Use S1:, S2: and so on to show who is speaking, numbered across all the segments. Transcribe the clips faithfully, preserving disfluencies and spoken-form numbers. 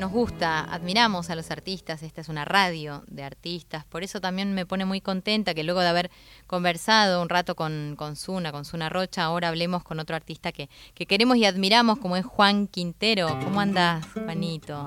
S1: nos gusta, admiramos a los artistas, esta es una radio de artistas, por eso también me pone muy contenta que luego de haber conversado un rato con, con Suna, con Suna Rocha, ahora hablemos con otro artista que, que queremos y admiramos, como es Juan Quintero. ¿Cómo andás, Juanito?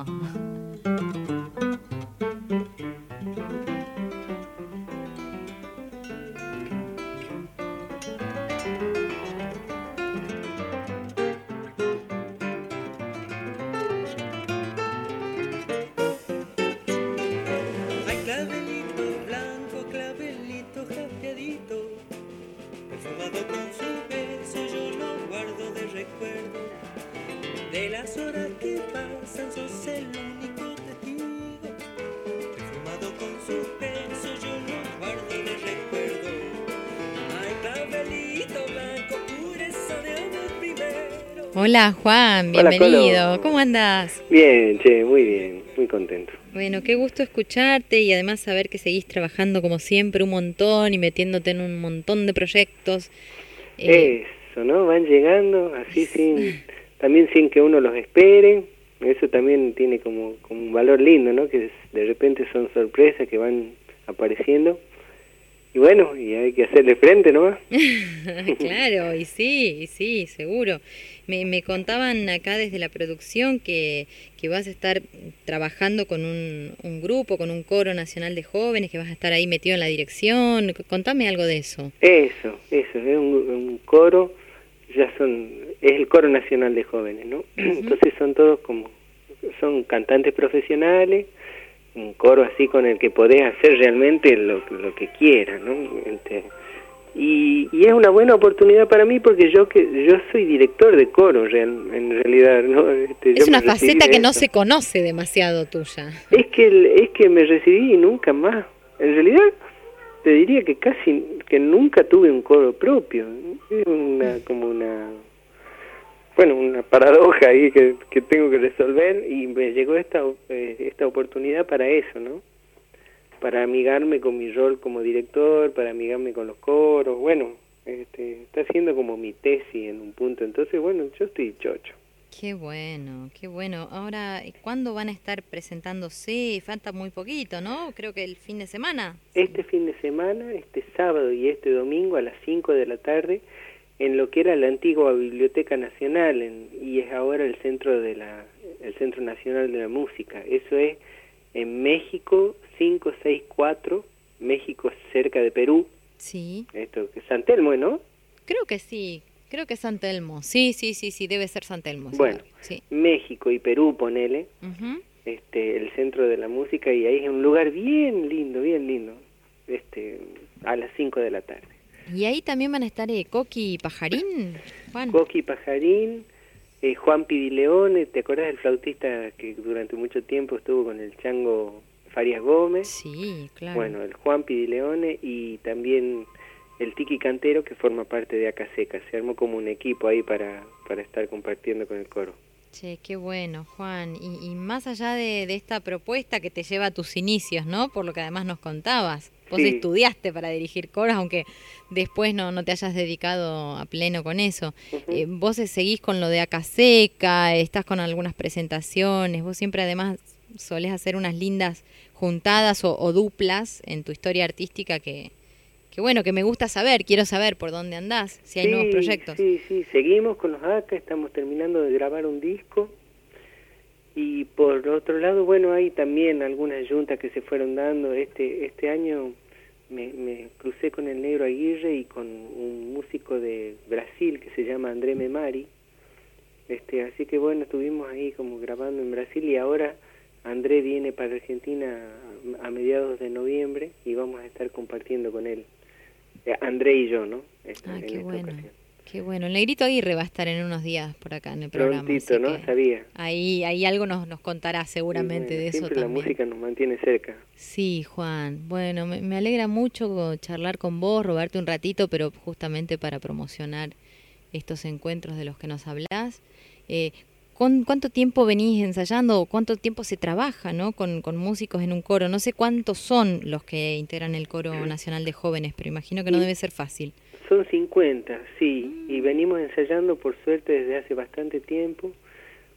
S2: De las horas que pasan sos el único testigo, perfumado con su beso yo lo guardo de recuerdo. Ay, clavelito blanco, pureza de amor primero.
S1: Hola Juan, bienvenido. Hola, ¿cómo andás?
S3: Bien, che, muy bien, muy contento.
S1: Bueno, qué gusto escucharte y además saber que seguís trabajando como siempre un montón y metiéndote en un montón de proyectos.
S3: Eh... Eso, ¿no? Van llegando así sin... También sin que uno los espere, eso también tiene como, como un valor lindo, ¿no? Que de repente son sorpresas que van apareciendo. Y bueno, y hay que hacerle frente nomás.
S1: Claro, y sí, y sí, seguro. Me, me contaban acá desde la producción que, que vas a estar trabajando con un, un grupo, con un coro nacional de jóvenes, que vas a estar ahí metido en la dirección. Contame algo de eso.
S3: Eso, eso, es un, un coro, ya son, es el Coro Nacional de Jóvenes, ¿no? Uh-huh. Entonces son todos como, son cantantes profesionales, un coro así con el que podés hacer realmente lo, lo que quieras, ¿no? Este, y, y es una buena oportunidad para mí porque yo que yo soy director de coro real, en realidad, ¿no? Este,
S1: es una faceta que no se conoce demasiado tuya.
S3: Es que es que me recibí y nunca más. En realidad te diría que casi que nunca tuve un coro propio. Es una como una bueno, una paradoja ahí que, que tengo que resolver y me llegó esta eh, esta oportunidad para eso, ¿no? Para amigarme con mi rol como director, para amigarme con los coros, bueno, este, está siendo como mi tesis en un punto, entonces bueno, yo estoy chocho.
S1: Qué bueno, qué bueno. Ahora, ¿cuándo van a estar presentándose? Falta muy poquito, ¿no? Creo que el fin de semana.
S3: Este fin de semana, este sábado y este domingo a las cinco de la tarde, en lo que era la antigua Biblioteca Nacional en, y es ahora el centro de la el Centro Nacional de la Música. Eso es en México cinco seis cuatro, México cerca de Perú.
S1: Sí.
S3: Esto que es San Telmo, ¿no?
S1: Creo que sí, creo que es San Telmo. Sí, sí, sí, sí, debe ser San Telmo.
S3: Bueno,
S1: sí.
S3: México y Perú, ponele,
S1: uh-huh.
S3: este, el centro de la música, y ahí es un lugar bien lindo, bien lindo, este, a las cinco de la tarde.
S1: ¿Y ahí también van a estar eh, Coqui y Pajarín, Juan?
S3: Coqui y Pajarín, eh, Juan Pidileone, ¿te acordás del flautista que durante mucho tiempo estuvo con el Chango Farias Gómez?
S1: Sí, claro.
S3: Bueno, el Juan Pidileone y también el Tiki Cantero, que forma parte de Acaseca. Se armó como un equipo ahí para, para estar compartiendo con el coro.
S1: Che, qué bueno, Juan. Y, y más allá de, de esta propuesta que te lleva a tus inicios, ¿no? Por lo que además nos contabas. Vos sí. estudiaste para dirigir coros, aunque después no, no te hayas dedicado a pleno con eso. Uh-huh. Eh, vos seguís con lo de Acaseca, estás con algunas presentaciones. Vos siempre además solés hacer unas lindas juntadas o, o duplas en tu historia artística que... que bueno, que me gusta saber, quiero saber por dónde andás, si hay
S3: sí,
S1: nuevos proyectos.
S3: Sí, sí, seguimos con los A C A, estamos terminando de grabar un disco, y por otro lado, bueno, hay también algunas juntas que se fueron dando. Este este año me, me crucé con el Negro Aguirre y con un músico de Brasil que se llama André Memari, este, así que bueno, estuvimos ahí como grabando en Brasil, y ahora André viene para Argentina a, a mediados de noviembre y vamos a estar compartiendo con él. André y yo, ¿no? Esta,
S1: ah,
S3: en
S1: qué
S3: esta
S1: bueno,
S3: ocasión.
S1: Qué bueno. El Negrito Aguirre va a estar en unos días por acá en el programa.
S3: Prontito, ¿no? Sabía.
S1: Ahí, ahí algo nos, nos contará seguramente
S3: sí, bueno,
S1: de eso
S3: siempre
S1: también.
S3: La música nos mantiene cerca.
S1: Sí, Juan. Bueno, me, me alegra mucho charlar con vos, robarte un ratito, pero justamente para promocionar estos encuentros de los que nos hablás. Eh, ¿con, ¿Cuánto tiempo venís ensayando o cuánto tiempo se trabaja, ¿no? con, con músicos en un coro? No sé cuántos son los que integran el Coro Nacional de Jóvenes, pero imagino que no debe ser fácil.
S3: Son cincuenta, sí, y venimos ensayando por suerte desde hace bastante tiempo,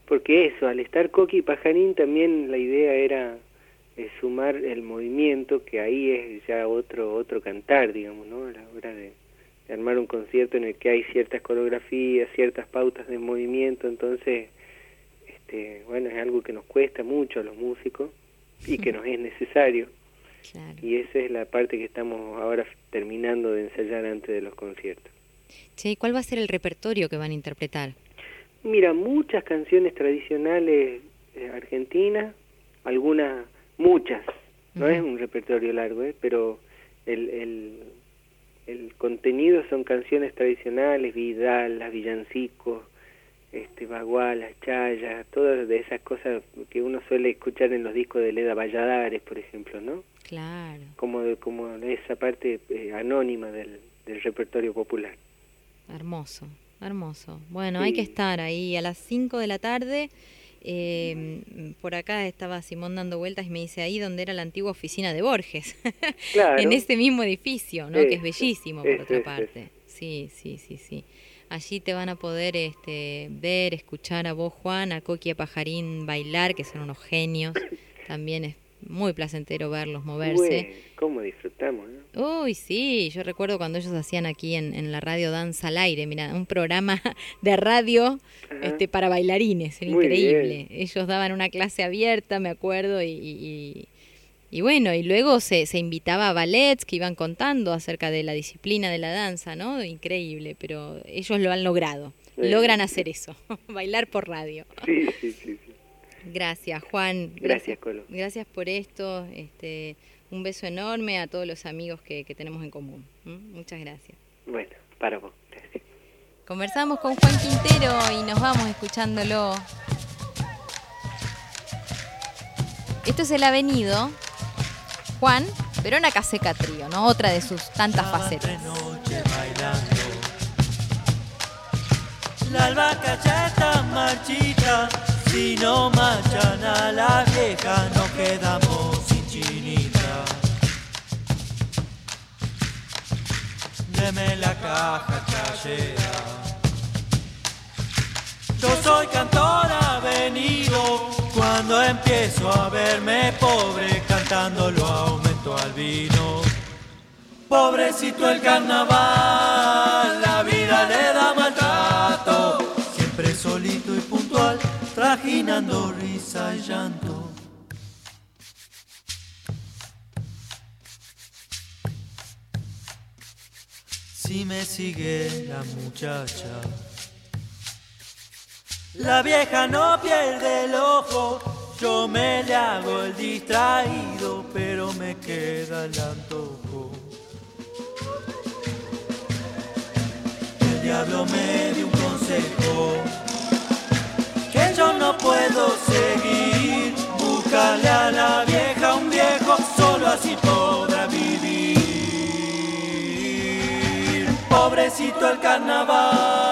S3: porque eso, al estar Coqui y Pajarín también la idea era eh, sumar el movimiento, que ahí es ya otro otro cantar, digamos, ¿no? A la hora de, de armar un concierto en el que hay ciertas coreografías, ciertas pautas de movimiento, entonces, este, bueno, es algo que nos cuesta mucho a los músicos y que nos es necesario.
S1: Claro.
S3: Y esa es la parte que estamos ahora terminando de ensayar antes de los conciertos.
S1: Che, ¿cuál va a ser el repertorio que van a interpretar?
S3: Mira, muchas canciones tradicionales eh, argentinas, algunas, muchas, no uh-huh. es un repertorio largo, ¿eh? Pero el, el, el contenido son canciones tradicionales, vidalas, villancicos, este, bagualas, chayas, todas de esas cosas que uno suele escuchar en los discos de Leda Valladares, por ejemplo, ¿no?
S1: Claro. Como,
S3: de, como esa parte eh, anónima del, del repertorio popular.
S1: Hermoso, hermoso. Bueno,
S3: sí.
S1: Hay que estar ahí a las cinco de la tarde. Eh, por acá estaba Simón dando vueltas y me dice ahí donde era la antigua oficina de Borges.
S3: Claro.
S1: En ese mismo edificio, ¿no?
S3: Eso,
S1: que es bellísimo por
S3: eso,
S1: otra
S3: eso,
S1: parte.
S3: eso.
S1: Sí, sí, sí, sí. Allí te van a poder este, ver, escuchar a vos, Juan, a Coqui y a Pajarín bailar, que son unos genios. También es muy placentero verlos moverse.
S3: Bueno, cómo disfrutamos, ¿no?
S1: Uy, sí, yo recuerdo cuando ellos hacían aquí en, en la radio Danza al Aire, mira, un programa de radio este, para bailarines, era
S3: muy
S1: increíble.
S3: bien.
S1: Ellos daban una clase abierta, me acuerdo, y, y, y bueno, y luego se, se invitaba a ballets que iban contando acerca de la disciplina de la danza, ¿no? Increíble, pero ellos lo han logrado, sí. Logran hacer eso, bailar por radio.
S3: Sí, sí, sí, sí.
S1: Gracias, Juan.
S3: Gracias,
S1: gracias,
S3: Colo.
S1: Gracias por esto. Este, un beso enorme a todos los amigos que, que tenemos en común. ¿Mm? Muchas gracias.
S3: Bueno, para vos. Gracias.
S1: Conversamos con Juan Quintero y nos vamos escuchándolo. Esto es El Avenido. Juan, Verona Caseca Trío, ¿no? Otra de sus tantas facetas.
S2: La albahaca ya está marchita. Si no marchan a la vieja, nos quedamos sin chinita. Deme la caja chayera. Yo soy cantor avenido. Cuando empiezo a verme pobre, cantando lo aumento al vino. Pobrecito el carnaval, la vida le da maltrato. Siempre solito y puntual, trajinando risa y llanto. Si me sigue la muchacha, la vieja no pierde el ojo. Yo me le hago el distraído, pero me queda el antojo. El diablo me dio un consejo, que yo no puedo seguir. Búscale a la vieja un viejo, solo así podrá vivir. Pobrecito el carnaval.